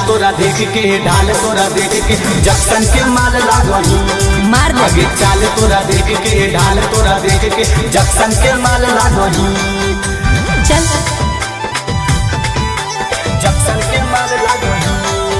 तोरा देख के ढाल तोरा देख के जक्सन के माल लागही मार दे आगे चाल तोरा देख के ढाल तोरा देख के जक्सन के माल लागही चल जक्सन के माल लागही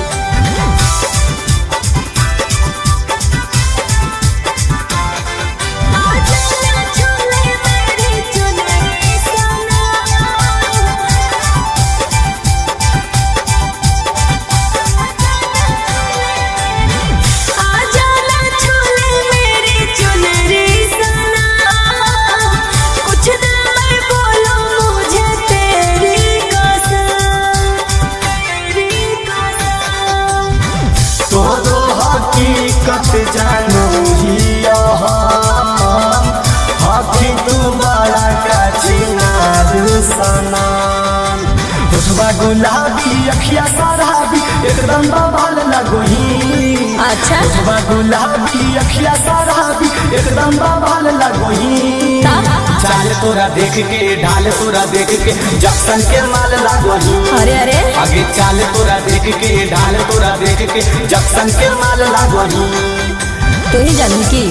हकीकत जानो हिया हकी तू बड़ा का चिनार सनान होठवा गुलाबी अखिया शराबी एकदम बवाल लगोही अच्छा होठवा गुलाबी अखिया शराबी एकदम बवाल लगोही चाल तोरा देख के ढाल तोरा देख के जक्सन के माल लागोही अरे अरे आगे चाल तोरा देख के ढाल तोरा देख के जक्सन के माल लागोही तू ही जानू की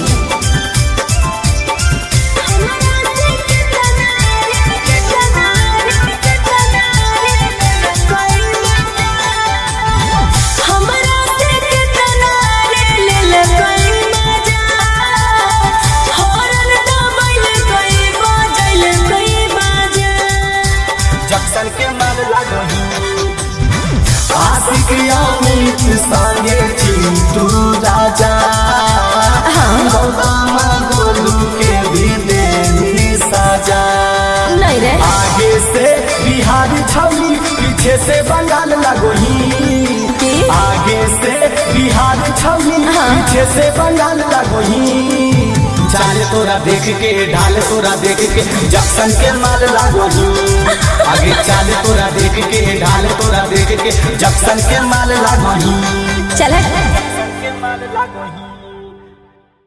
जक्सन के माल लागही आशिक अमित संगे चिंटू राजा गौतम गोलू के भी देनी सजा नहीं रे आगे से बिहार छवि पीछे से बंगाल लगोही आगे से बिहार छवि पीछे से बंगाल लगोही चाल तोरा देख के ढाल तोरा देख के जक्सन के माल लागोही आगे चाल तोरा देख के ढाल तोरा देख के जक्सन के माल लागोही चल जक्सन के माल लागोही।